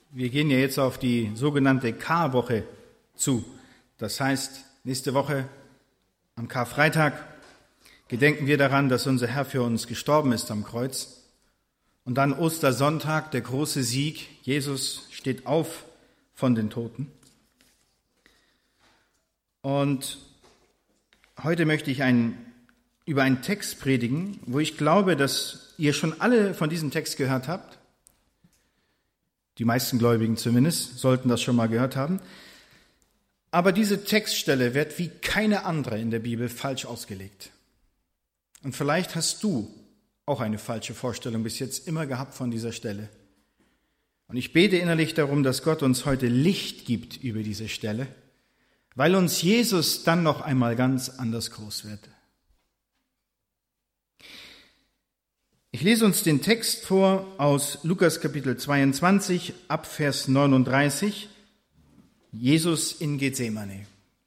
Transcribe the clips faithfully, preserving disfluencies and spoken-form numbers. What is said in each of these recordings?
Wir gehen ja jetzt auf die sogenannte Karwoche zu. Das heißt, nächste Woche am Karfreitag gedenken wir daran, dass unser Herr für uns gestorben ist am Kreuz. Und dann Ostersonntag, der große Sieg. Jesus steht auf von den Toten. Und heute möchte ich ein, über einen Text predigen, wo ich glaube, dass ihr schon alle von diesem Text gehört habt. Die meisten Gläubigen zumindest sollten das schon mal gehört haben. Aber diese Textstelle wird wie keine andere in der Bibel falsch ausgelegt. Und vielleicht hast du auch eine falsche Vorstellung bis jetzt immer gehabt von dieser Stelle. Und ich bete innerlich darum, dass Gott uns heute Licht gibt über diese Stelle, weil uns Jesus dann noch einmal ganz anders groß wird. Ich lese uns den Text vor aus Lukas Kapitel zweiundzwanzig, ab Vers neununddreißig, Jesus in Gethsemane.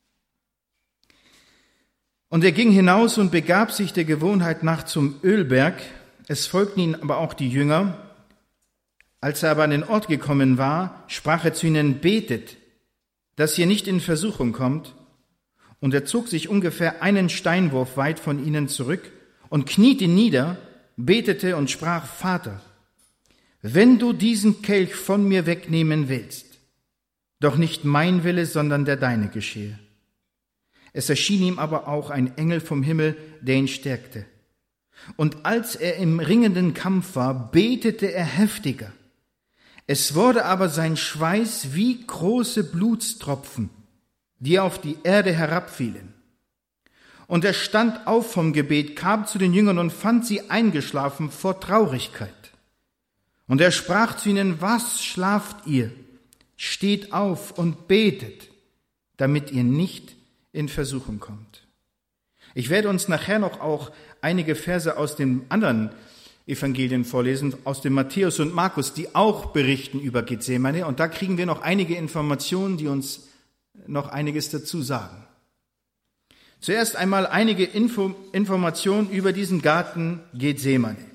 Und er ging hinaus und begab sich der Gewohnheit nach zum Ölberg. Es folgten ihm aber auch die Jünger. Als er aber an den Ort gekommen war, sprach er zu ihnen: Betet, dass ihr nicht in Versuchung kommt. Und er zog sich ungefähr einen Steinwurf weit von ihnen zurück und kniete nieder, betete und sprach: Vater, wenn du diesen Kelch von mir wegnehmen willst, doch nicht mein Wille, sondern der deine geschehe. Es erschien ihm aber auch ein Engel vom Himmel, der ihn stärkte. Und als er im ringenden Kampf war, betete er heftiger. Es wurde aber sein Schweiß wie große Blutstropfen, die auf die Erde herabfielen. Und er stand auf vom Gebet, kam zu den Jüngern und fand sie eingeschlafen vor Traurigkeit. Und er sprach zu ihnen: Was schlaft ihr? Steht auf und betet, damit ihr nicht in Versuchung kommt. Ich werde uns nachher noch auch einige Verse aus den anderen Evangelien vorlesen, aus dem Matthäus und Markus, die auch berichten über Gethsemane. Und da kriegen wir noch einige Informationen, die uns noch einiges dazu sagen. Zuerst einmal einige Info, Informationen über diesen Garten Gethsemane.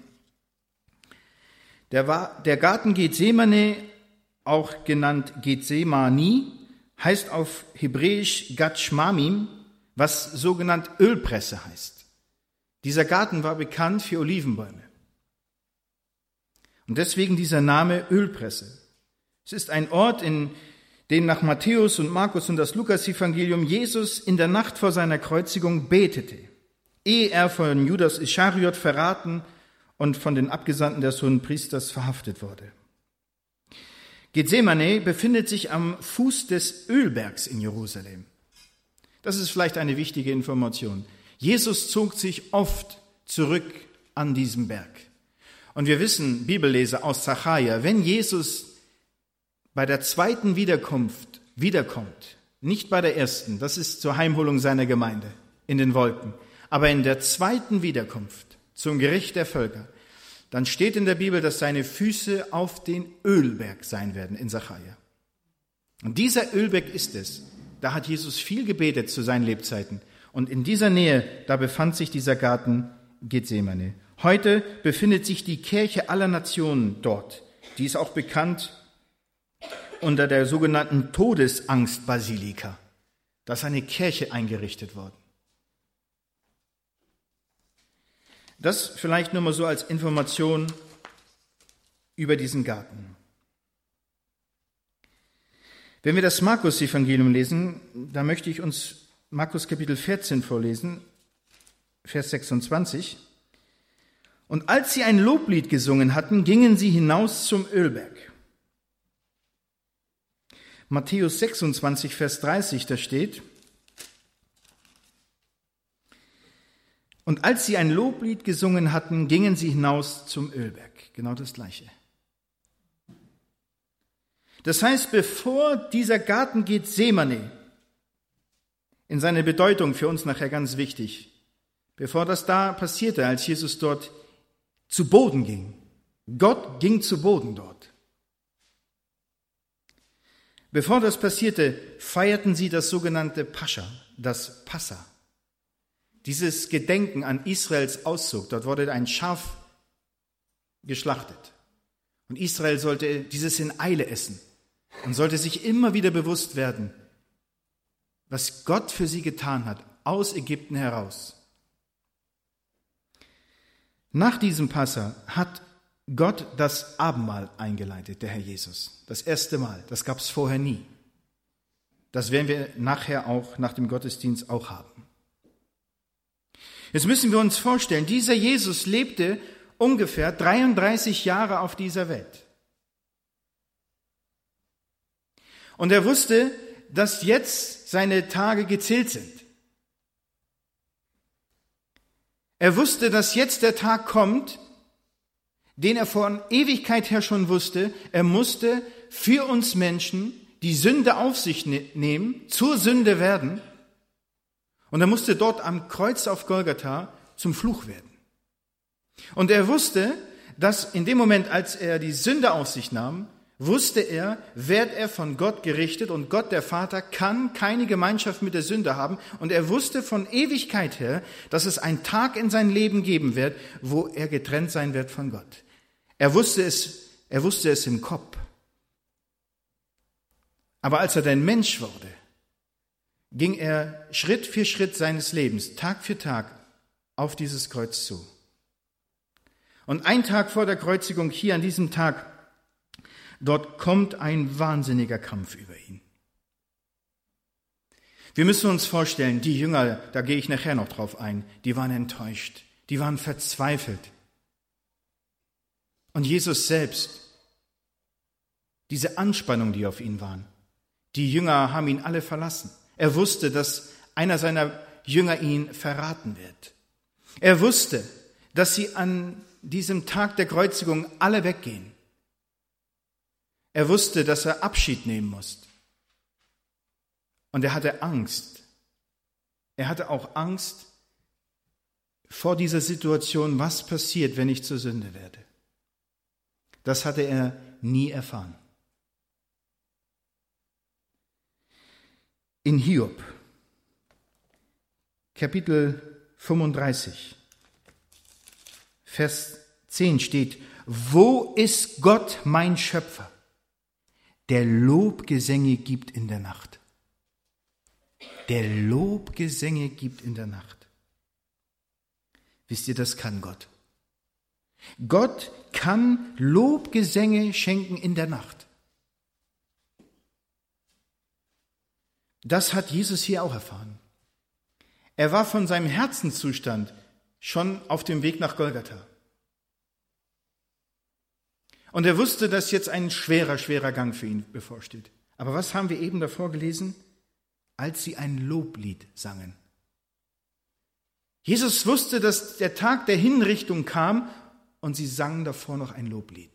Der, war, der Garten Gethsemane, auch genannt Gethsemani, heißt auf Hebräisch Gad Shmamim, was sogenannt Ölpresse heißt. Dieser Garten war bekannt für Olivenbäume. Und deswegen dieser Name Ölpresse. Es ist ein Ort, in dem nach Matthäus und Markus und das Lukas-Evangelium Jesus in der Nacht vor seiner Kreuzigung betete, ehe er von Judas Ischariot verraten und von den Abgesandten des Hohenpriesters verhaftet wurde. Gethsemane befindet sich am Fuß des Ölbergs in Jerusalem. Das ist vielleicht eine wichtige Information. Jesus zog sich oft zurück an diesem Berg. Und wir wissen, Bibelleser aus Sacharja, wenn Jesus bei der zweiten Wiederkunft wiederkommt, nicht bei der ersten, das ist zur Heimholung seiner Gemeinde in den Wolken, aber in der zweiten Wiederkunft zum Gericht der Völker, dann steht in der Bibel, dass seine Füße auf den Ölberg sein werden in Sacharja. Und dieser Ölberg ist es. Da hat Jesus viel gebetet zu seinen Lebzeiten. Und in dieser Nähe, da befand sich dieser Garten Gethsemane. Heute befindet sich die Kirche aller Nationen dort. Die ist auch bekannt unter der sogenannten Todesangstbasilika. Da ist eine Kirche eingerichtet worden. Das vielleicht nur mal so als Information über diesen Garten. Wenn wir das Markus-Evangelium lesen, da möchte ich uns Markus Kapitel vierzehn vorlesen, Vers sechsundzwanzig. Und als sie ein Loblied gesungen hatten, gingen sie hinaus zum Ölberg. Matthäus sechsundzwanzig, Vers dreißig, da steht: Und als sie ein Loblied gesungen hatten, gingen sie hinaus zum Ölberg. Genau das Gleiche. Das heißt, bevor dieser Garten Gethsemane, in seiner Bedeutung für uns nachher ganz wichtig, bevor das da passierte, als Jesus dort zu Boden ging, Gott ging zu Boden dort. Bevor das passierte, feierten sie das sogenannte Pascha, das Passa. Dieses Gedenken an Israels Auszug, dort wurde ein Schaf geschlachtet. Und Israel sollte dieses in Eile essen. und sollte sich immer wieder bewusst werden, was Gott für sie getan hat, aus Ägypten heraus. Nach diesem Passa hat Gott das Abendmahl eingeleitet, der Herr Jesus. Das erste Mal. Das gab es vorher nie. Das werden wir nachher auch nach dem Gottesdienst auch haben. Jetzt müssen wir uns vorstellen, dieser Jesus lebte ungefähr dreiunddreißig Jahre auf dieser Welt. Und er wusste, dass jetzt seine Tage gezählt sind. Er wusste, dass jetzt der Tag kommt, den er von Ewigkeit her schon wusste. Er musste für uns Menschen die Sünde auf sich nehmen, zur Sünde werden. Und er musste dort am Kreuz auf Golgatha zum Fluch werden. Und er wusste, dass in dem Moment, als er die Sünde auf sich nahm, wusste er, wird er von Gott gerichtet und Gott, der Vater, kann keine Gemeinschaft mit der Sünde haben. Und er wusste von Ewigkeit her, dass es einen Tag in sein Leben geben wird, wo er getrennt sein wird von Gott. Er wusste es, er wusste es im Kopf. Aber als er dann Mensch wurde, ging er Schritt für Schritt seines Lebens, Tag für Tag, auf dieses Kreuz zu. Und ein Tag vor der Kreuzigung, hier an diesem Tag, dort kommt ein wahnsinniger Kampf über ihn. Wir müssen uns vorstellen, die Jünger, da gehe ich nachher noch drauf ein, die waren enttäuscht, die waren verzweifelt. Und Jesus selbst, diese Anspannung, die auf ihn waren, die Jünger haben ihn alle verlassen. Er wusste, dass einer seiner Jünger ihn verraten wird. Er wusste, dass sie an diesem Tag der Kreuzigung alle weggehen. Er wusste, dass er Abschied nehmen muss. Und er hatte Angst. Er hatte auch Angst vor dieser Situation, was passiert, wenn ich zur Sünde werde. Das hatte er nie erfahren. In Hiob, Kapitel fünfunddreißig, Vers zehn steht: Wo ist Gott, mein Schöpfer, der Lobgesänge gibt in der Nacht? Der Lobgesänge gibt in der Nacht. Wisst ihr, das kann Gott. Gott kann Lobgesänge schenken in der Nacht. Das hat Jesus hier auch erfahren. Er war von seinem Herzenszustand schon auf dem Weg nach Golgatha. Und er wusste, dass jetzt ein schwerer, schwerer Gang für ihn bevorsteht. Aber was haben wir eben davor gelesen? Als sie ein Loblied sangen. Jesus wusste, dass der Tag der Hinrichtung kam und sie sangen davor noch ein Loblied.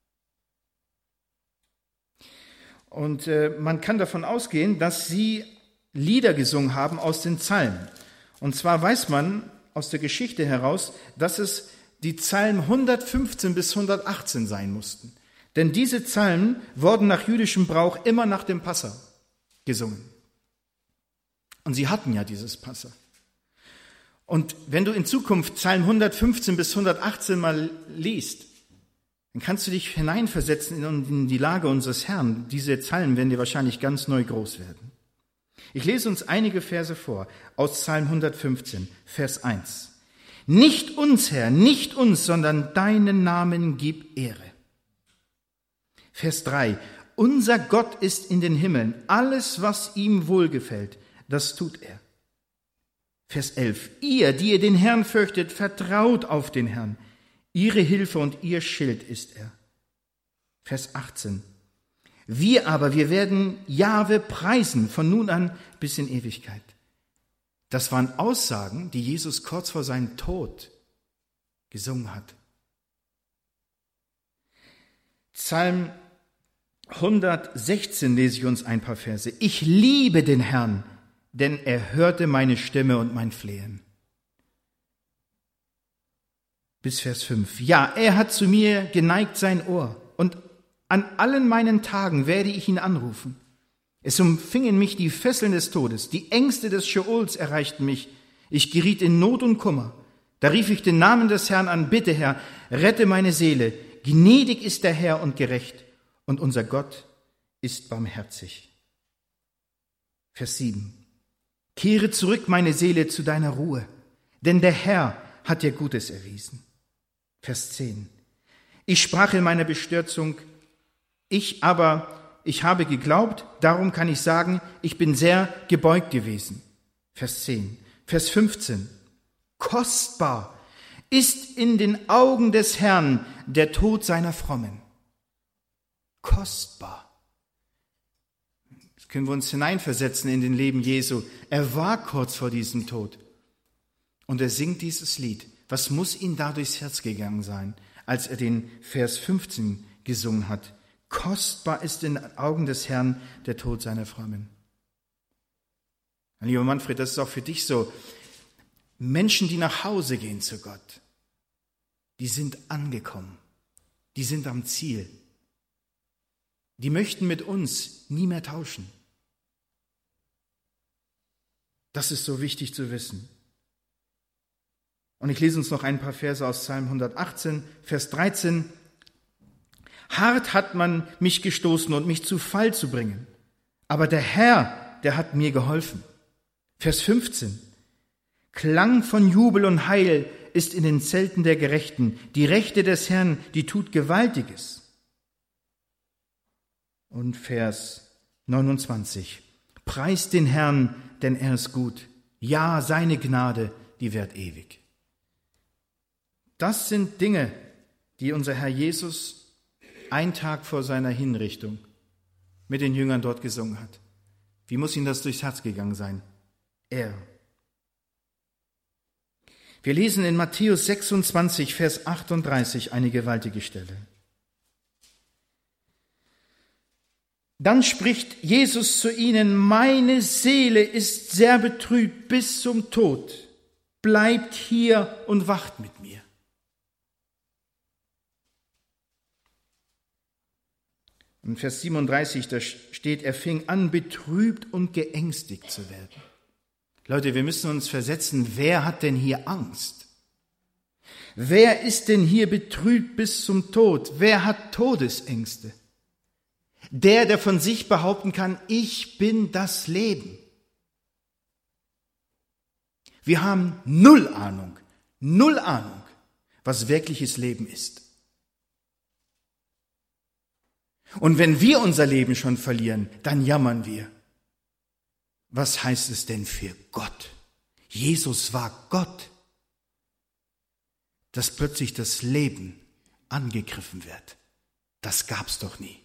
Und äh, man kann davon ausgehen, dass sie Lieder gesungen haben aus den Psalmen. Und zwar weiß man aus der Geschichte heraus, dass es die Psalmen hundertfünfzehn bis hundertachtzehn sein mussten. Denn diese Psalmen wurden nach jüdischem Brauch immer nach dem Passa gesungen. Und sie hatten ja dieses Passa. Und wenn du in Zukunft Psalm hundertfünfzehn bis hundertachtzehn mal liest, dann kannst du dich hineinversetzen in die Lage unseres Herrn. Diese Psalmen werden dir wahrscheinlich ganz neu groß werden. Ich lese uns einige Verse vor aus Psalm hundertfünfzehn, Vers eins. Nicht uns, Herr, nicht uns, sondern deinen Namen gib Ehre. Vers drei. Unser Gott ist in den Himmeln. Alles, was ihm wohlgefällt, das tut er. Vers elf. Ihr, die ihr den Herrn fürchtet, vertraut auf den Herrn. Ihre Hilfe und ihr Schild ist er. Vers achtzehn. Wir aber, wir werden Jahwe preisen von nun an bis in Ewigkeit. Das waren Aussagen, die Jesus kurz vor seinem Tod gesungen hat. Psalm hundertsechzehn lese ich uns ein paar Verse. Ich liebe den Herrn, denn er hörte meine Stimme und mein Flehen. Bis Vers fünf. Ja, er hat zu mir geneigt sein Ohr, und an allen meinen Tagen werde ich ihn anrufen. Es umfingen mich die Fesseln des Todes, die Ängste des Scheols erreichten mich. Ich geriet in Not und Kummer. Da rief ich den Namen des Herrn an, bitte Herr, rette meine Seele. Gnädig ist der Herr und gerecht, und unser Gott ist barmherzig. Vers sieben. Kehre zurück, meine Seele, zu deiner Ruhe, denn der Herr hat dir Gutes erwiesen. Vers zehn. Ich sprach in meiner Bestürzung, ich aber, ich habe geglaubt, darum kann ich sagen, ich bin sehr gebeugt gewesen. Vers zehn. Vers fünfzehn. Kostbar ist in den Augen des Herrn der Tod seiner Frommen. Kostbar. Das können wir uns hineinversetzen in den Leben Jesu. Er war kurz vor diesem Tod. Und er singt dieses Lied. Was muss ihm da durchs Herz gegangen sein, als er den Vers fünfzehn gesungen hat? Kostbar ist in den Augen des Herrn der Tod seiner Frommen. Lieber Manfred, das ist auch für dich so. Menschen, die nach Hause gehen zu Gott, die sind angekommen. Die sind am Ziel. Die möchten mit uns nie mehr tauschen. Das ist so wichtig zu wissen. Und ich lese uns noch ein paar Verse aus Psalm hundertachtzehn, Vers dreizehn. Hart hat man mich gestoßen und mich zu Fall zu bringen. Aber der Herr, der hat mir geholfen. Vers fünfzehn. Klang von Jubel und Heil ist in den Zelten der Gerechten. Die Rechte des Herrn, die tut Gewaltiges. Und Vers neunundzwanzig. Preist den Herrn, denn er ist gut. Ja, seine Gnade, die währt ewig. Das sind Dinge, die unser Herr Jesus einen Tag vor seiner Hinrichtung mit den Jüngern dort gesungen hat. Wie muss ihm das durchs Herz gegangen sein? Er. Wir lesen in Matthäus sechsundzwanzig, Vers achtunddreißig eine gewaltige Stelle. Dann spricht Jesus zu ihnen, meine Seele ist sehr betrübt bis zum Tod. Bleibt hier und wacht mit mir. In Vers siebenunddreißig, da steht, er fing an, betrübt und geängstigt zu werden. Leute, wir müssen uns versetzen, wer hat denn hier Angst? Wer ist denn hier betrübt bis zum Tod? Wer hat Todesängste? Der, der von sich behaupten kann, ich bin das Leben. Wir haben null Ahnung, null Ahnung, was wirkliches Leben ist. Und wenn wir unser Leben schon verlieren, dann jammern wir. Was heißt es denn für Gott? Jesus war Gott, dass plötzlich das Leben angegriffen wird. Das gab's doch nie.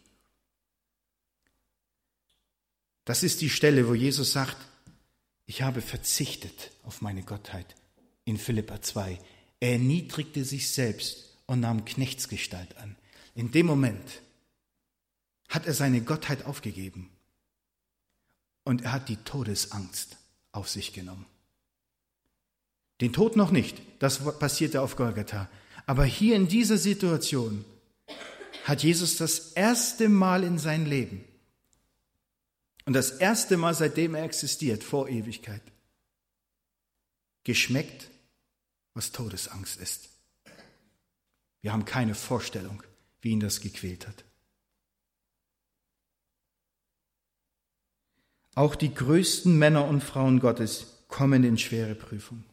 Das ist die Stelle, wo Jesus sagt, ich habe verzichtet auf meine Gottheit. In Philipper zwei. Er erniedrigte sich selbst und nahm Knechtsgestalt an. In dem Moment hat er seine Gottheit aufgegeben und er hat die Todesangst auf sich genommen. Den Tod noch nicht, das passierte auf Golgatha. Aber hier in dieser Situation hat Jesus das erste Mal in sein Leben und das erste Mal, seitdem er existiert, vor Ewigkeit, geschmeckt, was Todesangst ist. Wir haben keine Vorstellung, wie ihn das gequält hat. Auch die größten Männer und Frauen Gottes kommen in schwere Prüfung.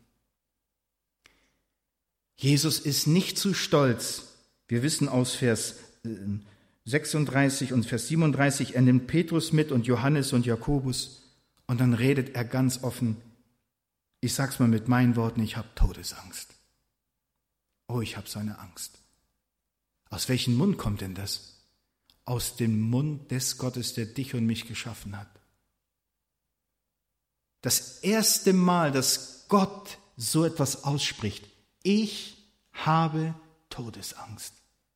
Jesus ist nicht zu stolz. Wir wissen aus Vers sechsunddreißig und Vers siebenunddreißig, er nimmt Petrus mit und Johannes und Jakobus und dann redet er ganz offen, ich sag's mal mit meinen Worten, ich habe Todesangst. Oh, ich habe so eine Angst. Aus welchem Mund kommt denn das? Aus dem Mund des Gottes, der dich und mich geschaffen hat. Das erste Mal, dass Gott so etwas ausspricht, ich habe Todesangst.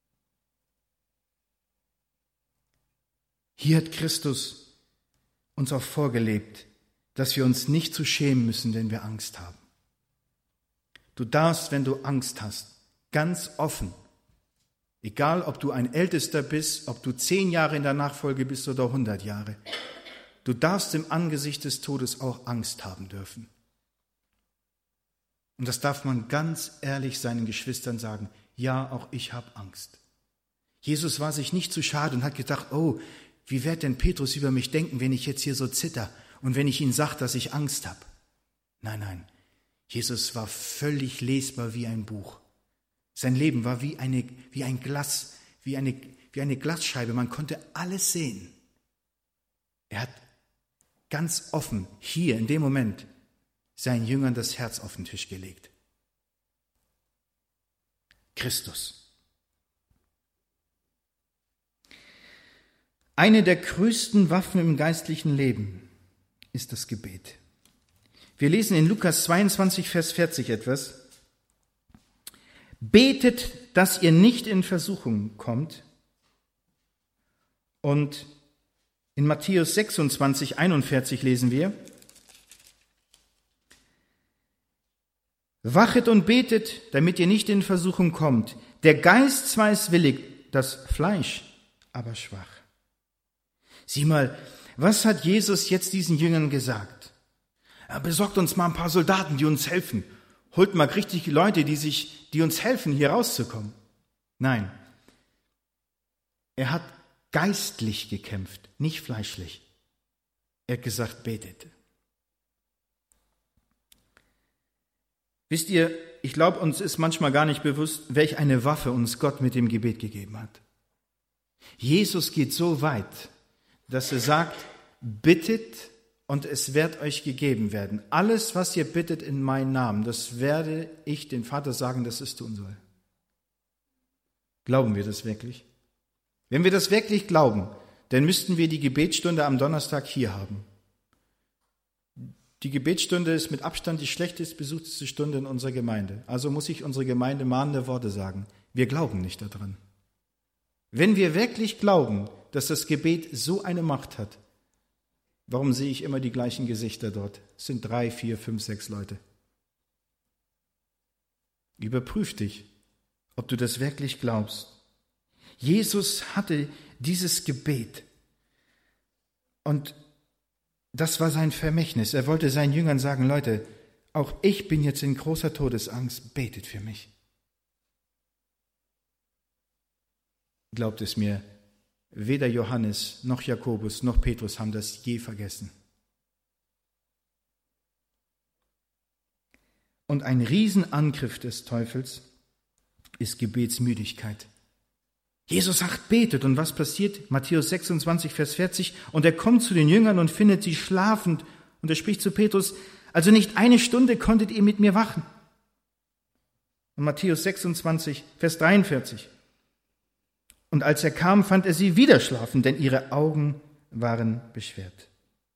Hier hat Christus uns auch vorgelebt, dass wir uns nicht zu schämen müssen, wenn wir Angst haben. Du darfst, wenn du Angst hast, ganz offen, egal ob du ein Ältester bist, ob du zehn Jahre in der Nachfolge bist oder hundert Jahre, du darfst im Angesicht des Todes auch Angst haben dürfen. Und das darf man ganz ehrlich seinen Geschwistern sagen, ja, auch ich habe Angst. Jesus war sich nicht zu schade und hat gedacht, oh, wie wird denn Petrus über mich denken, wenn ich jetzt hier so zitter und wenn ich ihm sage, dass ich Angst habe? Nein, nein, Jesus war völlig lesbar wie ein Buch. Sein Leben war wie eine, wie ein Glas, wie eine, wie eine Glasscheibe. Man konnte alles sehen. Er hat ganz offen hier in dem Moment seinen Jüngern das Herz auf den Tisch gelegt. Christus. Eine der größten Waffen im geistlichen Leben ist das Gebet. Wir lesen in Lukas zweiundzwanzig, Vers vierzig etwas. Betet, dass ihr nicht in Versuchung kommt. Und in Matthäus sechsundzwanzig, einundvierzig lesen wir: Wachet und betet, damit ihr nicht in Versuchung kommt. Der Geist zwar ist willig, das Fleisch aber schwach. Sieh mal, was hat Jesus jetzt diesen Jüngern gesagt? Er besorgt uns mal ein paar Soldaten, die uns helfen. Holt mal richtig Leute, die sich, die uns helfen, hier rauszukommen. Nein, er hat geistlich gekämpft, nicht fleischlich. Er hat gesagt, betet. Wisst ihr, ich glaube, uns ist manchmal gar nicht bewusst, welch eine Waffe uns Gott mit dem Gebet gegeben hat. Jesus geht so weit, dass er sagt, bittet und es wird euch gegeben werden. Alles, was ihr bittet in meinen Namen, das werde ich den Vater sagen, dass es tun soll. Glauben wir das wirklich? Wenn wir das wirklich glauben, dann müssten wir die Gebetsstunde am Donnerstag hier haben. Die Gebetsstunde ist mit Abstand die schlechtest besuchteste Stunde in unserer Gemeinde. Also muss ich unsere Gemeinde mahnende Worte sagen. Wir glauben nicht daran. Wenn wir wirklich glauben, dass das Gebet so eine Macht hat, warum sehe ich immer die gleichen Gesichter dort? Es sind drei, vier, fünf, sechs Leute. Überprüf dich, ob du das wirklich glaubst. Jesus hatte dieses Gebet und das war sein Vermächtnis. Er wollte seinen Jüngern sagen, Leute, auch ich bin jetzt in großer Todesangst, betet für mich. Glaubt es mir, weder Johannes noch Jakobus noch Petrus haben das je vergessen. Und ein Riesenangriff des Teufels ist Gebetsmüdigkeit. Jesus sagt, betet. Und was passiert? Matthäus sechsundzwanzig, Vers vierzig. Und er kommt zu den Jüngern und findet sie schlafend. Und er spricht zu Petrus, also nicht eine Stunde konntet ihr mit mir wachen. Und Matthäus sechsundzwanzig, Vers dreiundvierzig. Und als er kam, fand er sie wieder schlafen, denn ihre Augen waren beschwert.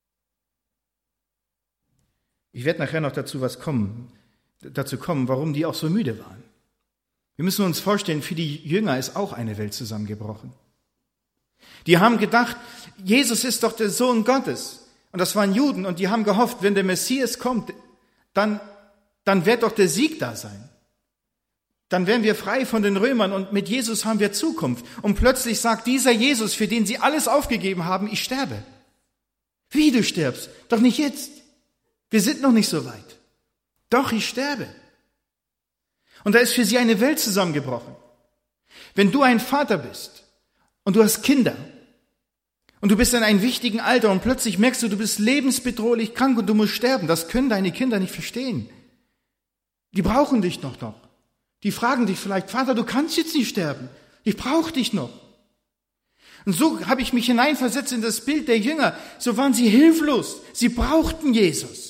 Ich werde nachher noch dazu was kommen, dazu kommen, warum die auch so müde waren. Wir müssen uns vorstellen, für die Jünger ist auch eine Welt zusammengebrochen. Die haben gedacht, Jesus ist doch der Sohn Gottes. Und das waren Juden und die haben gehofft, wenn der Messias kommt, dann, dann wird doch der Sieg da sein. Dann wären wir frei von den Römern und mit Jesus haben wir Zukunft. Und plötzlich sagt dieser Jesus, für den sie alles aufgegeben haben, ich sterbe. Wie, du stirbst? Doch nicht jetzt. Wir sind noch nicht so weit. Doch, ich sterbe. Und da ist für sie eine Welt zusammengebrochen. Wenn du ein Vater bist und du hast Kinder und du bist in einem wichtigen Alter und plötzlich merkst du, du bist lebensbedrohlich krank und du musst sterben, das können deine Kinder nicht verstehen. Die brauchen dich noch noch. Die fragen dich vielleicht, Vater, du kannst jetzt nicht sterben. Ich brauche dich noch. Und so habe ich mich hineinversetzt in das Bild der Jünger. So waren sie hilflos. Sie brauchten Jesus.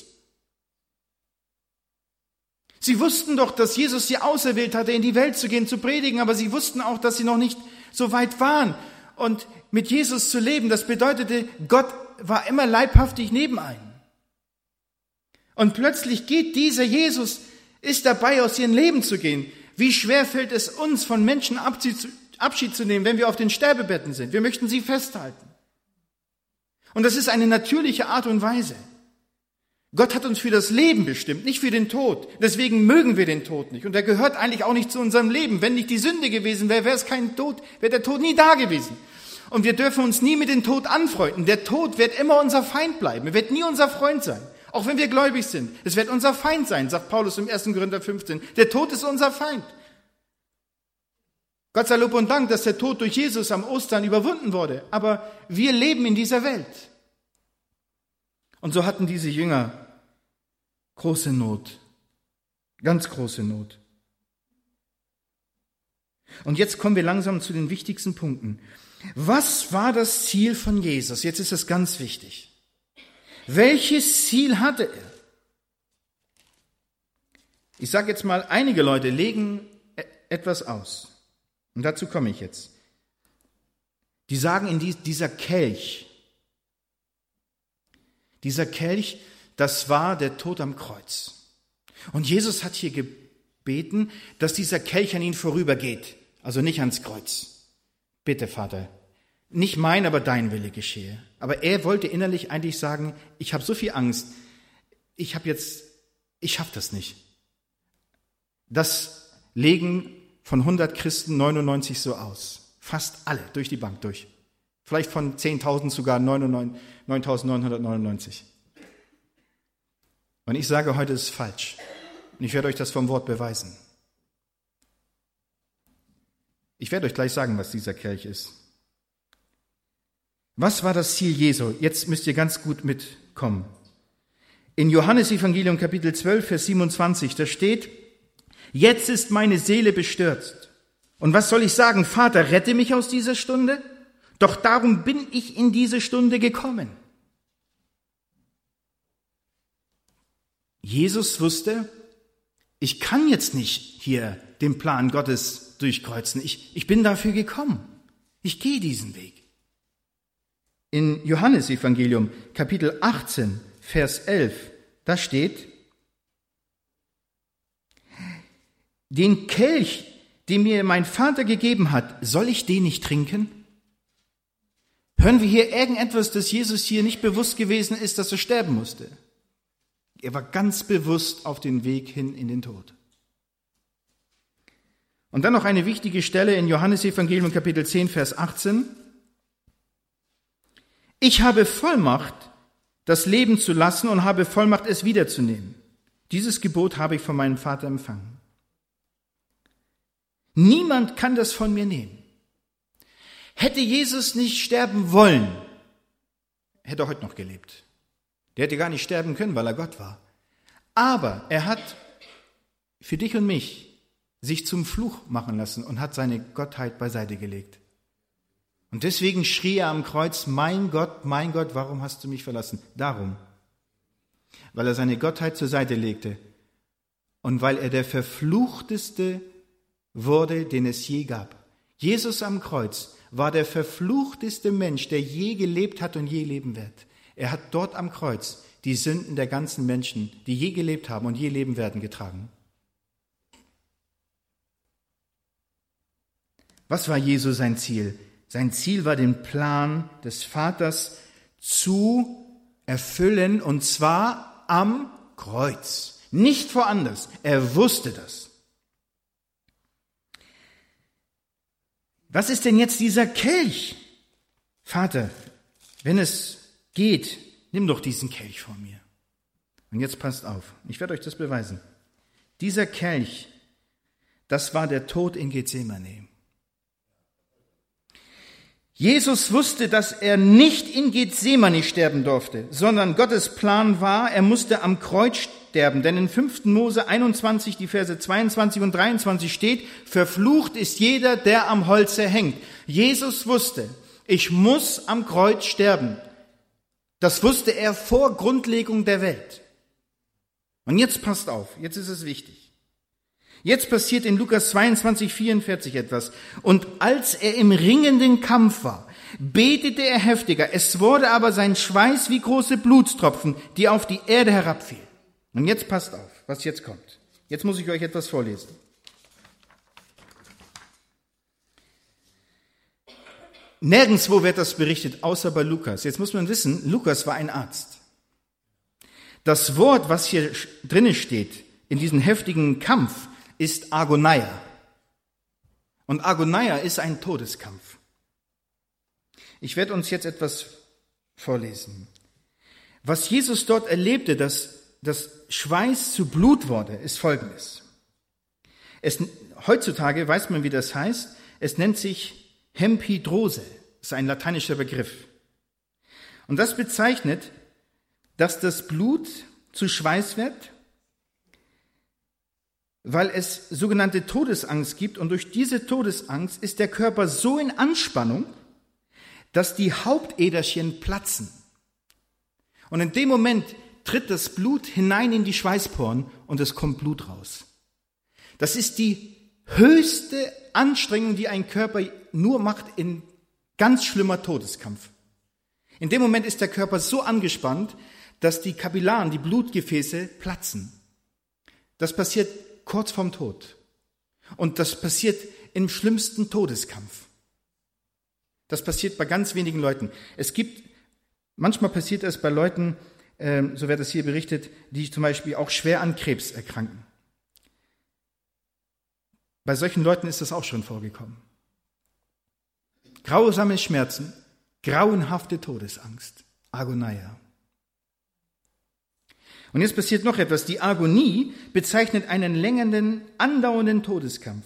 Sie wussten doch, dass Jesus sie auserwählt hatte, in die Welt zu gehen, zu predigen, aber sie wussten auch, dass sie noch nicht so weit waren. Und mit Jesus zu leben, das bedeutete, Gott war immer leibhaftig neben einem. Und plötzlich geht dieser Jesus, ist dabei, aus ihrem Leben zu gehen. Wie schwer fällt es uns, von Menschen Abschied zu nehmen, wenn wir auf den Sterbebetten sind? Wir möchten sie festhalten. Und das ist eine natürliche Art und Weise. Gott hat uns für das Leben bestimmt, nicht für den Tod. Deswegen mögen wir den Tod nicht. Und er gehört eigentlich auch nicht zu unserem Leben. Wenn nicht die Sünde gewesen wäre, wäre es kein Tod, wäre der Tod nie da gewesen. Und wir dürfen uns nie mit dem Tod anfreunden. Der Tod wird immer unser Feind bleiben. Er wird nie unser Freund sein. Auch wenn wir gläubig sind. Es wird unser Feind sein, sagt Paulus im ersten Korinther fünfzehn. Der Tod ist unser Feind. Gott sei Lob und Dank, dass der Tod durch Jesus am Ostern überwunden wurde. Aber wir leben in dieser Welt. Und so hatten diese Jünger große Not. Ganz große Not. Und jetzt kommen wir langsam zu den wichtigsten Punkten. Was war das Ziel von Jesus? Jetzt ist es ganz wichtig. Welches Ziel hatte er? Ich sage jetzt mal, einige Leute legen etwas aus. Und dazu komme ich jetzt. Die sagen, in dieser Kelch, dieser Kelch, das war der Tod am Kreuz. Und Jesus hat hier gebeten, dass dieser Kelch an ihn vorübergeht, also nicht ans Kreuz. Bitte, Vater, nicht mein, aber dein Wille geschehe. Aber er wollte innerlich eigentlich sagen, ich habe so viel Angst, ich habe jetzt, ich schaffe das nicht. Das legen von hundert Christen neunundneunzig so aus. Fast alle, durch die Bank durch. Vielleicht von zehntausend sogar neuntausendneunhundertneunundneunzig. Und ich sage heute, es ist falsch. Und ich werde euch das vom Wort beweisen. Ich werde euch gleich sagen, was dieser Kelch ist. Was war das Ziel Jesu? Jetzt müsst ihr ganz gut mitkommen. In Johannes Evangelium Kapitel zwölf, Vers siebenundzwanzig, da steht, jetzt ist meine Seele bestürzt. Und was soll ich sagen? Vater, rette mich aus dieser Stunde? Doch darum bin ich in diese Stunde gekommen. Jesus wusste, ich kann jetzt nicht hier den Plan Gottes durchkreuzen. Ich, ich bin dafür gekommen. Ich gehe diesen Weg. In Johannes Evangelium Kapitel achtzehn, Vers elf, da steht, den Kelch, den mir mein Vater gegeben hat, soll ich den nicht trinken? Hören wir hier irgendetwas, dass Jesus hier nicht bewusst gewesen ist, dass er sterben musste? Er war ganz bewusst auf den Weg hin in den Tod. Und dann noch eine wichtige Stelle in Johannes Evangelium Kapitel zehn, Vers achtzehn. Ich habe Vollmacht, das Leben zu lassen und habe Vollmacht, es wiederzunehmen. Dieses Gebot habe ich von meinem Vater empfangen. Niemand kann das von mir nehmen. Hätte Jesus nicht sterben wollen, hätte er heute noch gelebt. Der hätte gar nicht sterben können, weil er Gott war. Aber er hat für dich und mich sich zum Fluch machen lassen und hat seine Gottheit beiseite gelegt. Und deswegen schrie er am Kreuz, mein Gott, mein Gott, warum hast du mich verlassen? Darum, weil er seine Gottheit zur Seite legte und weil er der verfluchteste wurde, den es je gab. Jesus am Kreuz war der verfluchteste Mensch, der je gelebt hat und je leben wird. Er hat dort am Kreuz die Sünden der ganzen Menschen, die je gelebt haben und je leben werden, getragen. Was war Jesu sein Ziel? Sein Ziel war, den Plan des Vaters zu erfüllen, und zwar am Kreuz, nicht woanders. Er wusste das. Was ist denn jetzt dieser Kelch? Vater, wenn es geht, nimm doch diesen Kelch von mir. Und jetzt passt auf, ich werde euch das beweisen. Dieser Kelch, das war der Tod in Gethsemane. Jesus wusste, dass er nicht in Gethsemane sterben durfte, sondern Gottes Plan war, er musste am Kreuz sterben. Denn in fünften Mose einundzwanzig, die Verse zweiundzwanzig und dreiundzwanzig steht, verflucht ist jeder, der am Holze hängt. Jesus wusste, ich muss am Kreuz sterben. Das wusste er vor Grundlegung der Welt. Und jetzt passt auf, jetzt ist es wichtig. Jetzt passiert in Lukas zweiundzwanzig, vierundvierzig etwas. Und als er im ringenden Kampf war, betete er heftiger. Es wurde aber sein Schweiß wie große Blutstropfen, die auf die Erde herabfielen. Und jetzt passt auf, was jetzt kommt. Jetzt muss ich euch etwas vorlesen. Nirgendwo wird das berichtet, außer bei Lukas. Jetzt muss man wissen, Lukas war ein Arzt. Das Wort, was hier drinnen steht, in diesem heftigen Kampf, ist Agonia. Und Agonia ist ein Todeskampf. Ich werde uns jetzt etwas vorlesen. Was Jesus dort erlebte, dass das Schweiß zu Blut wurde, ist Folgendes. Es, heutzutage weiß man, wie das heißt. Es nennt sich Hempidrose, das ist ein lateinischer Begriff. Und das bezeichnet, dass das Blut zu Schweiß wird, weil es sogenannte Todesangst gibt. Und durch diese Todesangst ist der Körper so in Anspannung, dass die Hauptäderchen platzen. Und in dem Moment tritt das Blut hinein in die Schweißporen und es kommt Blut raus. Das ist die höchste Anstrengung, die ein Körper nur macht in ganz schlimmer Todeskampf. In dem Moment ist der Körper so angespannt, dass die Kapillaren, die Blutgefäße platzen. Das passiert kurz vorm Tod. Und das passiert im schlimmsten Todeskampf. Das passiert bei ganz wenigen Leuten. Es gibt, manchmal passiert es bei Leuten, äh, so wird es hier berichtet, die zum Beispiel auch schwer an Krebs erkranken. Bei solchen Leuten ist das auch schon vorgekommen. Grausame Schmerzen, grauenhafte Todesangst, Agonia. Und jetzt passiert noch etwas. Die Agonie bezeichnet einen längeren, andauernden Todeskampf,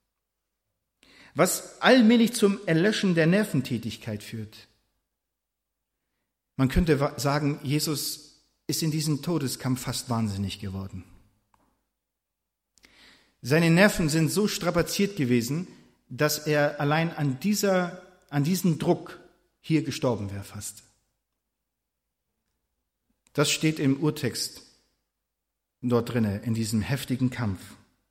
was allmählich zum Erlöschen der Nerventätigkeit führt. Man könnte sagen, Jesus ist in diesem Todeskampf fast wahnsinnig geworden. Seine Nerven sind so strapaziert gewesen, dass er allein an dieser, an diesem Druck hier gestorben wäre fast. Das steht im Urtext dort drinne, in diesem heftigen Kampf.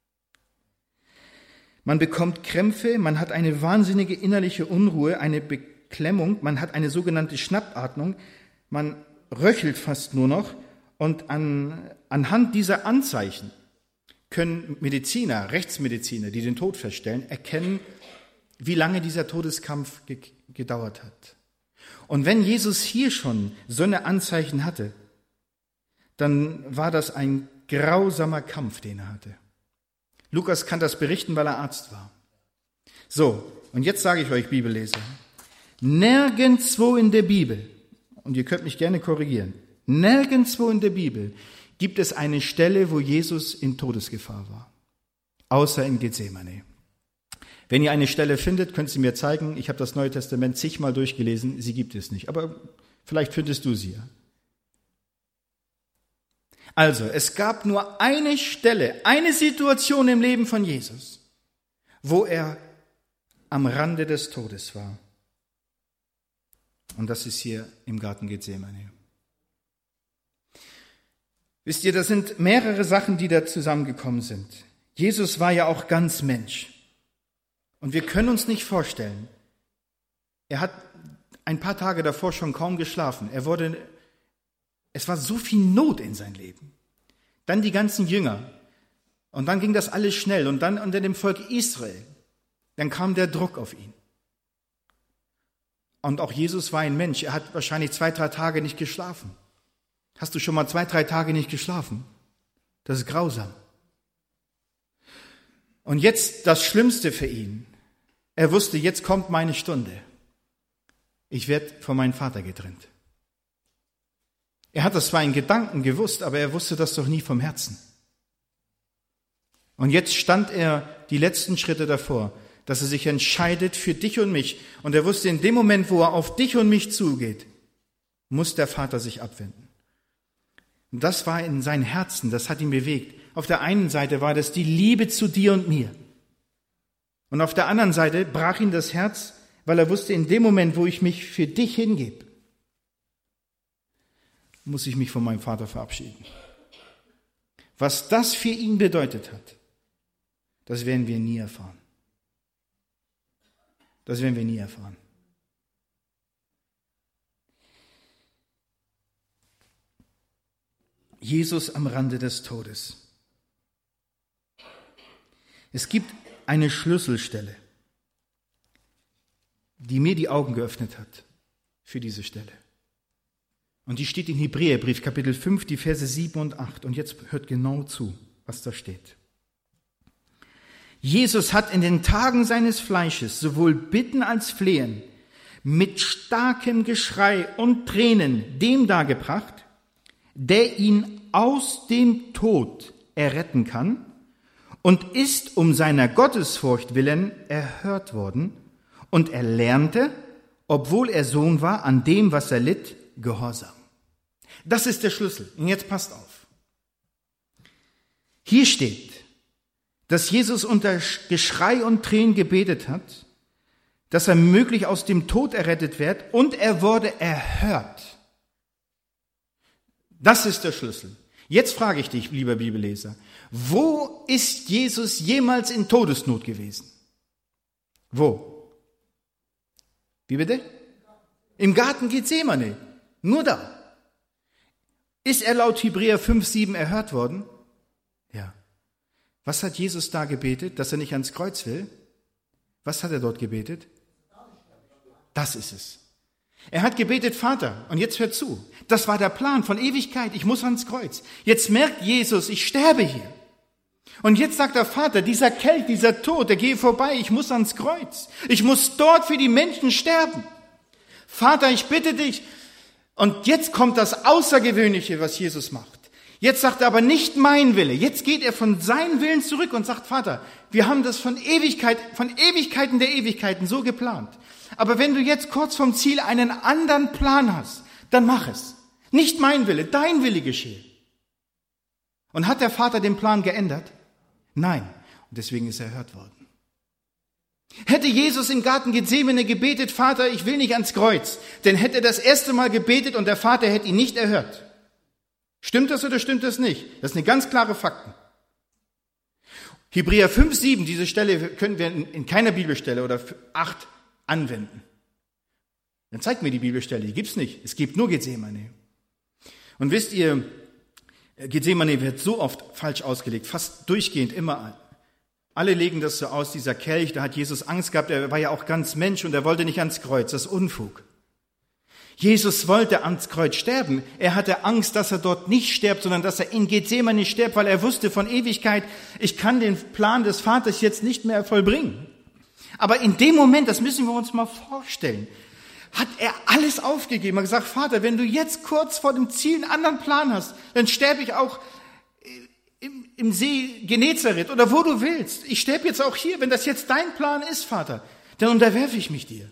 Man bekommt Krämpfe, man hat eine wahnsinnige innerliche Unruhe, eine Beklemmung, man hat eine sogenannte Schnappatmung, man röchelt fast nur noch und an, anhand dieser Anzeichen können Mediziner, Rechtsmediziner, die den Tod feststellen, erkennen, wie lange dieser Todeskampf ge- gedauert hat. Und wenn Jesus hier schon so eine Anzeichen hatte, dann war das ein grausamer Kampf, den er hatte. Lukas kann das berichten, weil er Arzt war. So, und jetzt sage ich euch, Bibelleser, nirgendwo in der Bibel, und ihr könnt mich gerne korrigieren, nirgendwo in der Bibel gibt es eine Stelle, wo Jesus in Todesgefahr war, außer in Gethsemane. Wenn ihr eine Stelle findet, könnt ihr mir zeigen. Ich habe das Neue Testament zigmal durchgelesen, sie gibt es nicht, aber vielleicht findest du sie ja. Also, es gab nur eine Stelle, eine Situation im Leben von Jesus, wo er am Rande des Todes war. Und das ist hier im Garten Gethsemane. Wisst ihr, das sind mehrere Sachen, die da zusammengekommen sind. Jesus war ja auch ganz Mensch. Und wir können uns nicht vorstellen, er hat ein paar Tage davor schon kaum geschlafen. Er wurde, es war so viel Not in sein Leben. Dann die ganzen Jünger. Und dann ging das alles schnell. Und dann unter dem Volk Israel. Dann kam der Druck auf ihn. Und auch Jesus war ein Mensch. Er hat wahrscheinlich zwei, drei Tage nicht geschlafen. Hast du schon mal zwei, drei Tage nicht geschlafen? Das ist grausam. Und jetzt das Schlimmste für ihn. Er wusste, jetzt kommt meine Stunde. Ich werde von meinem Vater getrennt. Er hat das zwar in Gedanken gewusst, aber er wusste das doch nie vom Herzen. Und jetzt stand er die letzten Schritte davor, dass er sich entscheidet für dich und mich. Und er wusste, in dem Moment, wo er auf dich und mich zugeht, muss der Vater sich abwenden. Und das war in sein Herzen, das hat ihn bewegt. Auf der einen Seite war das die Liebe zu dir und mir. Und auf der anderen Seite brach ihn das Herz, weil er wusste, in dem Moment, wo ich mich für dich hingebe, muss ich mich von meinem Vater verabschieden. Was das für ihn bedeutet hat, das werden wir nie erfahren. Das werden wir nie erfahren. Jesus am Rande des Todes. Es gibt eine Schlüsselstelle, die mir die Augen geöffnet hat für diese Stelle. Und die steht in Hebräerbrief, Kapitel fünf, die Verse sieben und acht. Und jetzt hört genau zu, was da steht. Jesus hat in den Tagen seines Fleisches sowohl Bitten als Flehen mit starkem Geschrei und Tränen dem dargebracht, der ihn aus dem Tod erretten kann und ist um seiner Gottesfurcht willen erhört worden, und er lernte, obwohl er Sohn war, an dem, was er litt, Gehorsam. Das ist der Schlüssel. Und jetzt passt auf. Hier steht, dass Jesus unter Geschrei und Tränen gebetet hat, dass er möglich aus dem Tod errettet wird, und er wurde erhört. Das ist der Schlüssel. Jetzt frage ich dich, lieber Bibelleser, wo ist Jesus jemals in Todesnot gewesen? Wo? Wie bitte? Im Garten Gethsemane. Nur da. Ist er laut Hebräer fünf sieben erhört worden? Ja. Was hat Jesus da gebetet? Dass er nicht ans Kreuz will? Was hat er dort gebetet? Das ist es. Er hat gebetet, Vater, und jetzt hört zu, das war der Plan von Ewigkeit, ich muss ans Kreuz. Jetzt merkt Jesus, ich sterbe hier. Und jetzt sagt der Vater, dieser Kelch, dieser Tod, der gehe vorbei, ich muss ans Kreuz. Ich muss dort für die Menschen sterben. Vater, ich bitte dich. Und jetzt kommt das Außergewöhnliche, was Jesus macht. Jetzt sagt er aber nicht mein Wille. Jetzt geht er von seinem Willen zurück und sagt, Vater, wir haben das von Ewigkeit, von Ewigkeiten der Ewigkeiten so geplant. Aber wenn du jetzt kurz vom Ziel einen anderen Plan hast, dann mach es. Nicht mein Wille, dein Wille geschehe. Und hat der Vater den Plan geändert? Nein. Und deswegen ist er erhört worden. Hätte Jesus im Garten Gethsemane gebetet, Vater, ich will nicht ans Kreuz, dann hätte er das erste Mal gebetet und der Vater hätte ihn nicht erhört. Stimmt das oder stimmt das nicht? Das sind ganz klare Fakten. Hebräer fünf sieben, diese Stelle können wir in keiner Bibelstelle oder acht anwenden. Dann zeigt mir die Bibelstelle, die gibt's nicht. Es gibt nur Gethsemane. Und wisst ihr, Gethsemane wird so oft falsch ausgelegt, fast durchgehend immer an. Alle legen das so aus, dieser Kelch, da hat Jesus Angst gehabt, er war ja auch ganz Mensch und er wollte nicht ans Kreuz, das ist Unfug. Jesus wollte ans Kreuz sterben. Er hatte Angst, dass er dort nicht stirbt, sondern dass er in Gethsemane stirbt, weil er wusste von Ewigkeit, ich kann den Plan des Vaters jetzt nicht mehr vollbringen. Aber in dem Moment, das müssen wir uns mal vorstellen, hat er alles aufgegeben. Er hat gesagt, Vater, wenn du jetzt kurz vor dem Ziel einen anderen Plan hast, dann sterbe ich auch im, im See Genezareth oder wo du willst. Ich sterbe jetzt auch hier. Wenn das jetzt dein Plan ist, Vater, dann unterwerfe ich mich dir.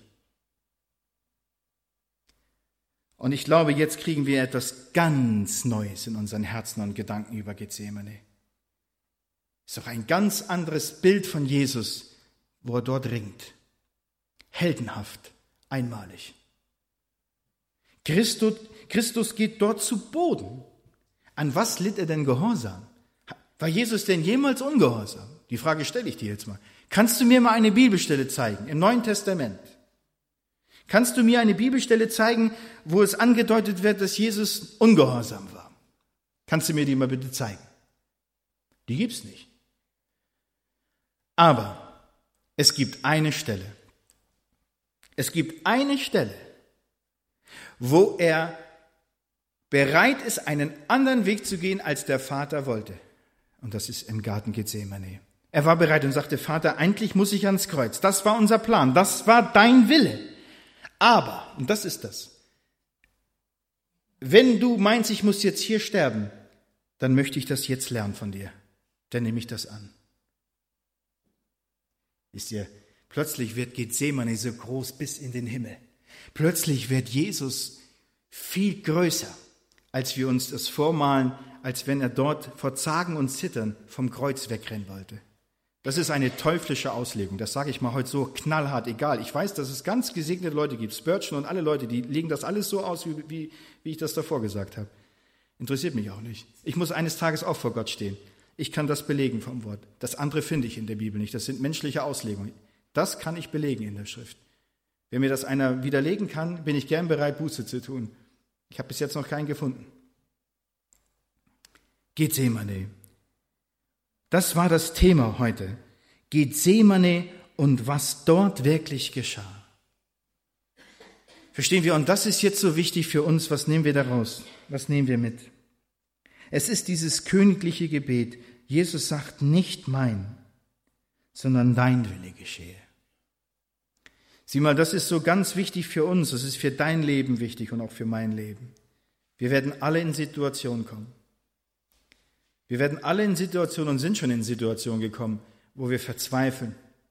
Und ich glaube, jetzt kriegen wir etwas ganz Neues in unseren Herzen und Gedanken über Gethsemane. Ist doch ein ganz anderes Bild von Jesus, wo er dort ringt. Heldenhaft, einmalig. Christus, Christus geht dort zu Boden. An was litt er denn Gehorsam? War Jesus denn jemals ungehorsam? Die Frage stelle ich dir jetzt mal. Kannst du mir mal eine Bibelstelle zeigen im Neuen Testament? Kannst du mir eine Bibelstelle zeigen, wo es angedeutet wird, dass Jesus ungehorsam war? Kannst du mir die mal bitte zeigen? Die gibt's nicht. Aber es gibt eine Stelle. Es gibt eine Stelle, wo er bereit ist, einen anderen Weg zu gehen, als der Vater wollte. Und das ist im Garten Gethsemane. Er war bereit und sagte, Vater, eigentlich muss ich ans Kreuz. Das war unser Plan. Das war dein Wille. Aber, und das ist das, wenn du meinst, ich muss jetzt hier sterben, dann möchte ich das jetzt lernen von dir. Dann nehme ich das an. Wisst ihr, plötzlich wird Gethsemane so groß bis in den Himmel. Plötzlich wird Jesus viel größer, als wir uns das vormalen, als wenn er dort vor Zagen und Zittern vom Kreuz wegrennen wollte. Das ist eine teuflische Auslegung, das sage ich mal heute so knallhart, egal. Ich weiß, dass es ganz gesegnete Leute gibt, Spurgeon und alle Leute, die legen das alles so aus, wie, wie, wie ich das davor gesagt habe. Interessiert mich auch nicht. Ich muss eines Tages auch vor Gott stehen. Ich kann das belegen vom Wort. Das andere finde ich in der Bibel nicht. Das sind menschliche Auslegungen. Das kann ich belegen in der Schrift. Wenn mir das einer widerlegen kann, bin ich gern bereit, Buße zu tun. Ich habe bis jetzt noch keinen gefunden. Gethsemane. Das war das Thema heute. Gethsemane und was dort wirklich geschah. Verstehen wir? Und das ist jetzt so wichtig für uns. Was nehmen wir daraus? Was nehmen wir mit? Es ist dieses königliche Gebet. Jesus sagt, nicht mein, sondern dein Wille geschehe. Sieh mal, das ist so ganz wichtig für uns. Das ist für dein Leben wichtig und auch für mein Leben. Wir werden alle in Situationen kommen. Wir werden alle in Situationen und sind schon in Situationen gekommen, wo wir verzweifeln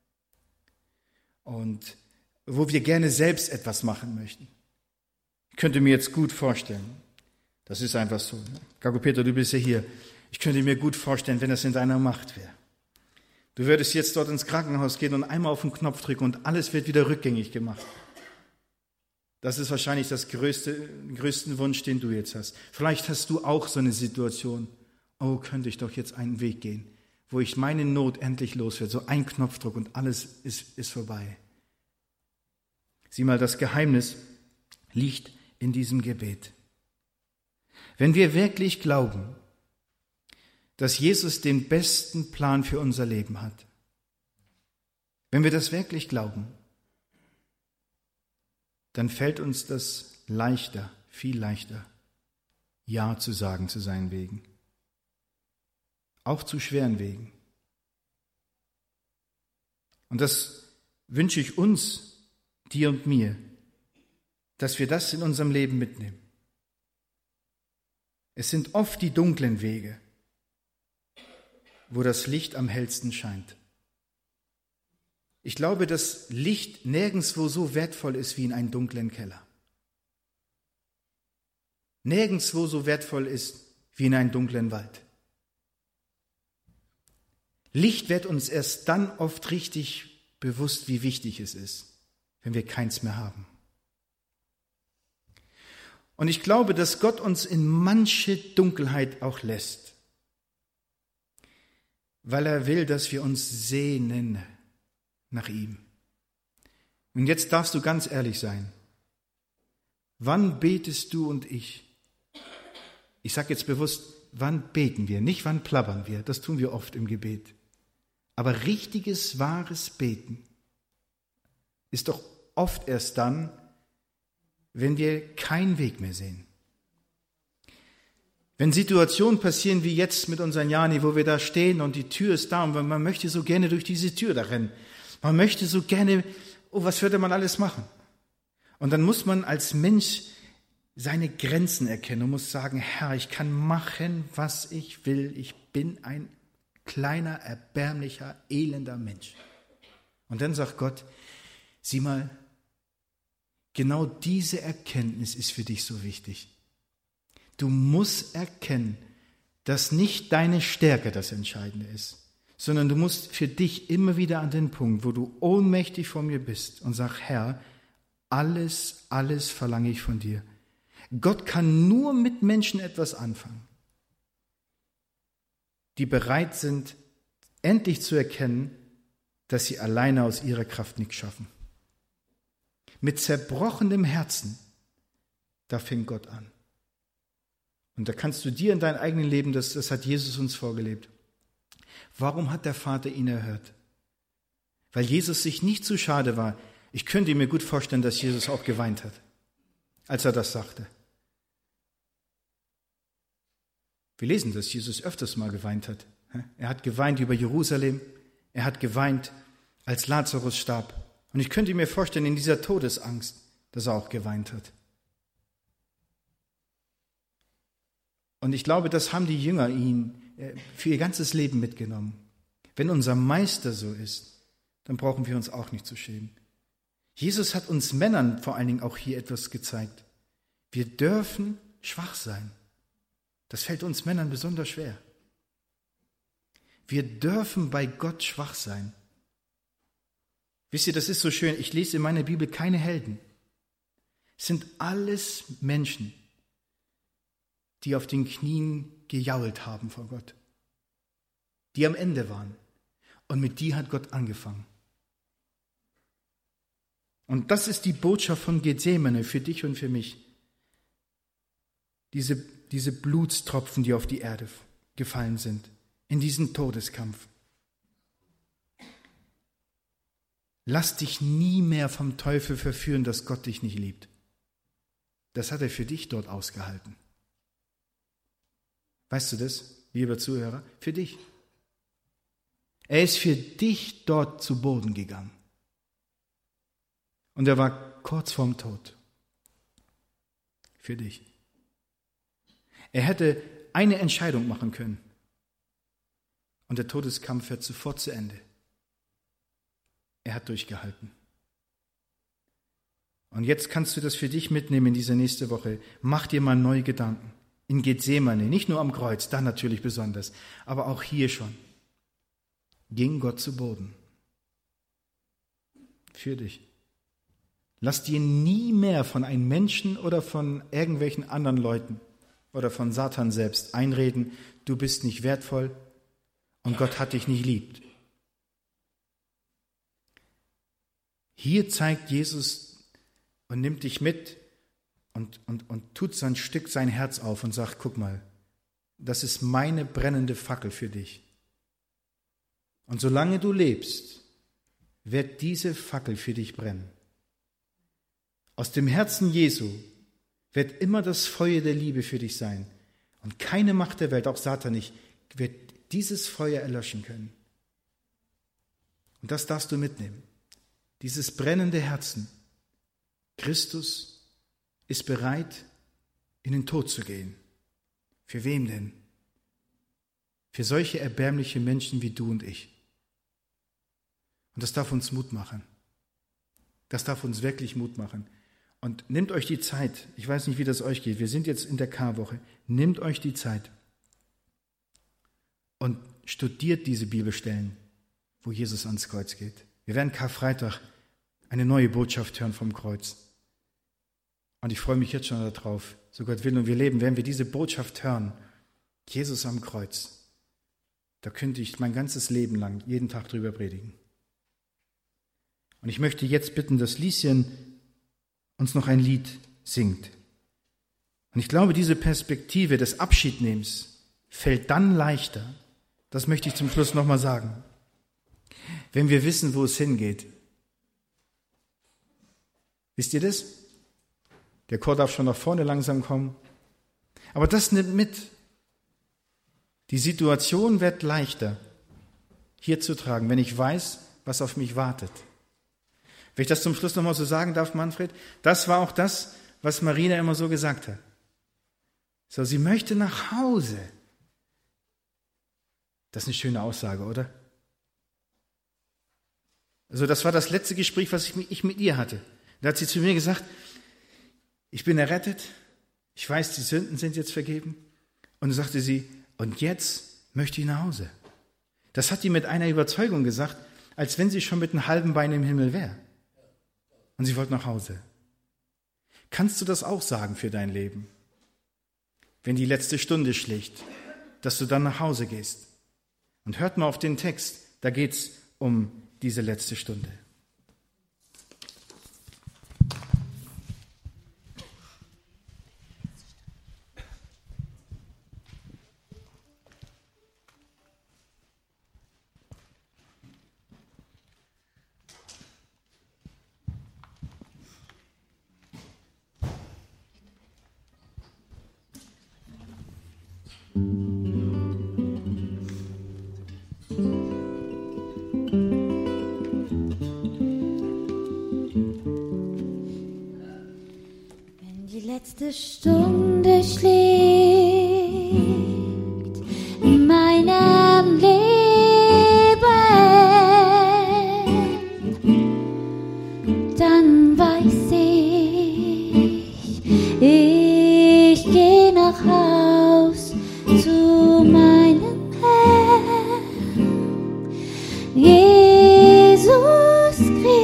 und wo wir gerne selbst etwas machen möchten. Ich könnte mir jetzt gut vorstellen, das ist einfach so. Gago Peter, du bist ja hier. Ich könnte mir gut vorstellen, wenn das in deiner Macht wäre. Du würdest jetzt dort ins Krankenhaus gehen und einmal auf den Knopf drücken und alles wird wieder rückgängig gemacht. Das ist wahrscheinlich das größte, größten Wunsch, den du jetzt hast. Vielleicht hast du auch so eine Situation. Oh, könnte ich doch jetzt einen Weg gehen, wo ich meine Not endlich los werde. So ein Knopfdruck und alles ist, ist vorbei. Sieh mal, das Geheimnis liegt in diesem Gebet. Wenn wir wirklich glauben, dass Jesus den besten Plan für unser Leben hat, wenn wir das wirklich glauben, dann fällt uns das leichter, viel leichter, Ja zu sagen zu seinen Wegen. Auch zu schweren Wegen. Und das wünsche ich uns, dir und mir, dass wir das in unserem Leben mitnehmen. Es sind oft die dunklen Wege, wo das Licht am hellsten scheint. Ich glaube, dass Licht nirgendwo so wertvoll ist wie in einem dunklen Keller. Nirgendwo so wertvoll ist wie in einem dunklen Wald. Licht wird uns erst dann oft richtig bewusst, wie wichtig es ist, wenn wir keins mehr haben. Und ich glaube, dass Gott uns in manche Dunkelheit auch lässt, weil er will, dass wir uns sehnen nach ihm. Und jetzt darfst du ganz ehrlich sein. Wann betest du und ich? Ich sage jetzt bewusst, wann beten wir, nicht wann plappern wir. Das tun wir oft im Gebet. Aber richtiges, wahres Beten ist doch oft erst dann, wenn wir keinen Weg mehr sehen. Wenn Situationen passieren wie jetzt mit unseren Jani, wo wir da stehen und die Tür ist da und man möchte so gerne durch diese Tür da rennen. Man möchte so gerne, oh, was würde man alles machen? Und dann muss man als Mensch seine Grenzen erkennen und muss sagen, Herr, ich kann machen, was ich will. Ich bin ein kleiner, erbärmlicher, elender Mensch. Und dann sagt Gott, sieh mal, genau diese Erkenntnis ist für dich so wichtig. Du musst erkennen, dass nicht deine Stärke das Entscheidende ist, sondern du musst für dich immer wieder an den Punkt, wo du ohnmächtig vor mir bist und sag, Herr, alles, alles verlange ich von dir. Gott kann nur mit Menschen etwas anfangen, die bereit sind, endlich zu erkennen, dass sie alleine aus ihrer Kraft nichts schaffen. Mit zerbrochenem Herzen, da fängt Gott an. Und da kannst du dir in deinem eigenen Leben, das, das hat Jesus uns vorgelebt. Warum hat der Vater ihn erhört? Weil Jesus sich nicht zu schade war. Ich könnte mir gut vorstellen, dass Jesus auch geweint hat, als er das sagte. Wir lesen, dass Jesus öfters mal geweint hat. Er hat geweint über Jerusalem. Er hat geweint, als Lazarus starb. Und ich könnte mir vorstellen, in dieser Todesangst, dass er auch geweint hat. Und ich glaube, das haben die Jünger ihn für ihr ganzes Leben mitgenommen. Wenn unser Meister so ist, dann brauchen wir uns auch nicht zu schämen. Jesus hat uns Männern vor allen Dingen auch hier etwas gezeigt. Wir dürfen schwach sein. Das fällt uns Männern besonders schwer. Wir dürfen bei Gott schwach sein. Wisst ihr, das ist so schön. Ich lese in meiner Bibel keine Helden. Es sind alles Menschen, die auf den Knien gejault haben vor Gott, die am Ende waren. Und mit die hat Gott angefangen. Und das ist die Botschaft von Gethsemane für dich und für mich. Diese, diese Blutstropfen, die auf die Erde gefallen sind, in diesen Todeskampf. Lass dich nie mehr vom Teufel verführen, dass Gott dich nicht liebt. Das hat er für dich dort ausgehalten. Weißt du das, lieber Zuhörer? Für dich. Er ist für dich dort zu Boden gegangen. Und er war kurz vorm Tod. Für dich. Er hätte eine Entscheidung machen können. Und der Todeskampf wird sofort zu Ende. Er hat durchgehalten. Und jetzt kannst du das für dich mitnehmen in diese nächste Woche. Mach dir mal neue Gedanken. In Gethsemane, nicht nur am Kreuz, da natürlich besonders, aber auch hier schon. Ging Gott zu Boden. Für dich. Lass dir nie mehr von einem Menschen oder von irgendwelchen anderen Leuten oder von Satan selbst einreden, du bist nicht wertvoll und Gott hat dich nicht lieb. Hier zeigt Jesus und nimmt dich mit und, und, und tut sein Stück, sein Herz auf und sagt, guck mal, das ist meine brennende Fackel für dich. Und solange du lebst, wird diese Fackel für dich brennen. Aus dem Herzen Jesu wird immer das Feuer der Liebe für dich sein. Und keine Macht der Welt, auch Satan nicht, wird dieses Feuer erlöschen können. Und das darfst du mitnehmen. Dieses brennende Herzen. Christus ist bereit, in den Tod zu gehen. Für wem denn? Für solche erbärmliche Menschen wie du und ich. Und das darf uns Mut machen. Das darf uns wirklich Mut machen. Und nehmt euch die Zeit, ich weiß nicht, wie das euch geht, wir sind jetzt in der Karwoche, nehmt euch die Zeit und studiert diese Bibelstellen, wo Jesus ans Kreuz geht. Wir werden Karfreitag eine neue Botschaft hören vom Kreuz. Und ich freue mich jetzt schon darauf, so Gott will und wir leben, werden wir diese Botschaft hören, Jesus am Kreuz. Da könnte ich mein ganzes Leben lang jeden Tag drüber predigen. Und ich möchte jetzt bitten, dass Lieschen uns noch ein Lied singt. Und ich glaube, diese Perspektive des Abschiednehmens fällt dann leichter, das möchte ich zum Schluss nochmal sagen, wenn wir wissen, wo es hingeht. Wisst ihr das? Der Chor darf schon nach vorne langsam kommen. Aber das nimmt mit. Die Situation wird leichter, hier zu tragen, wenn ich weiß, was auf mich wartet. Wenn ich das zum Schluss nochmal so sagen darf, Manfred, das war auch das, was Marina immer so gesagt hat. So, sie möchte nach Hause. Das ist eine schöne Aussage, oder? Also das war das letzte Gespräch, was ich mit, ich mit ihr hatte. Da hat sie zu mir gesagt, ich bin errettet, ich weiß, die Sünden sind jetzt vergeben. Und dann sagte sie, und jetzt möchte ich nach Hause. Das hat die mit einer Überzeugung gesagt, als wenn sie schon mit einem halben Bein im Himmel wäre. Und sie wollte nach Hause. Kannst du das auch sagen für dein Leben? Wenn die letzte Stunde schlägt, dass du dann nach Hause gehst. Und hört mal auf den Text, da geht es um diese letzte Stunde. Letzte Stunde schlägt in meinem Leben, dann weiß ich, ich gehe nach Haus zu meinem Herrn, Jesus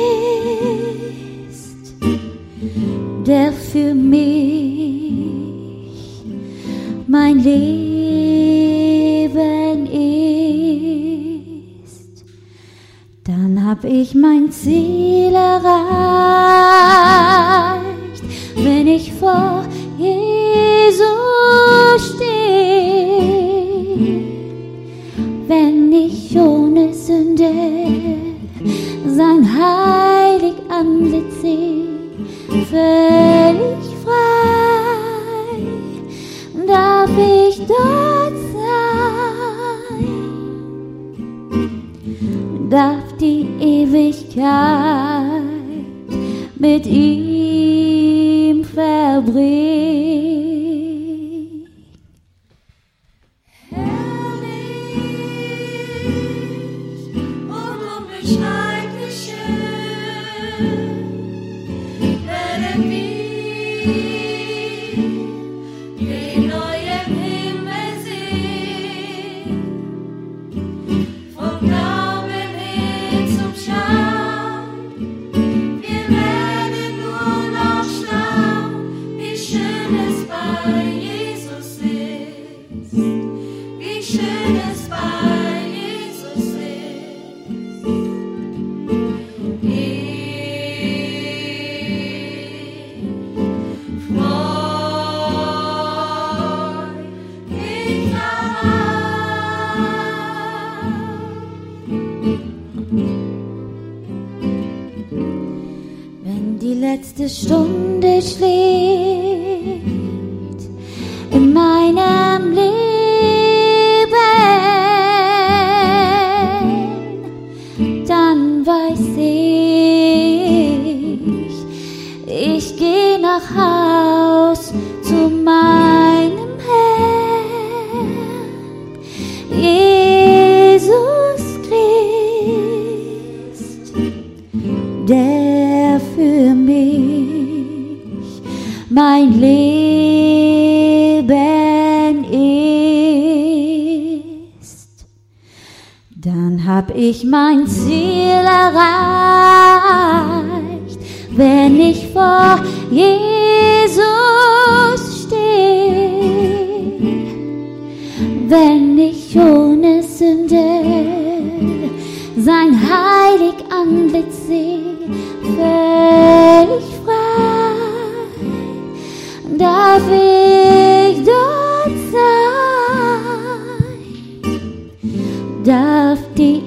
Christ, der für mich mein Leben ist. Dann hab ich mein Ziel erreicht, wenn ich vor Jesus stehe, wenn ich ohne Sünde sein heilig Antlitz sehe, völlig frei darf ich dort sein, darf die Ewigkeit mit ihm verbringen. Herrlich letzte Stunde schlägt in meinem Leben, dann weiß ich, ich gehe nach Haus zu meinem Herrn, Jesus Christ, der für mich mein Leben ist. Dann hab ich mein Ziel erreicht, wenn ich vor Jesus stehe, wenn ich ohne Sünde sein heilig Antlitz sehe, völlig frei darf ich dort sein, darf die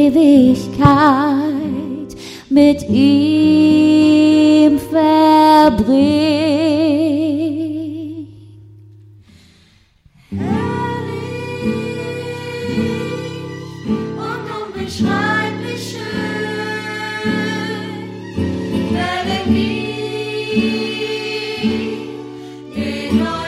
Ewigkeit mit ihm verbringen. Herrlich und unbeschreiblich schön, werde ich den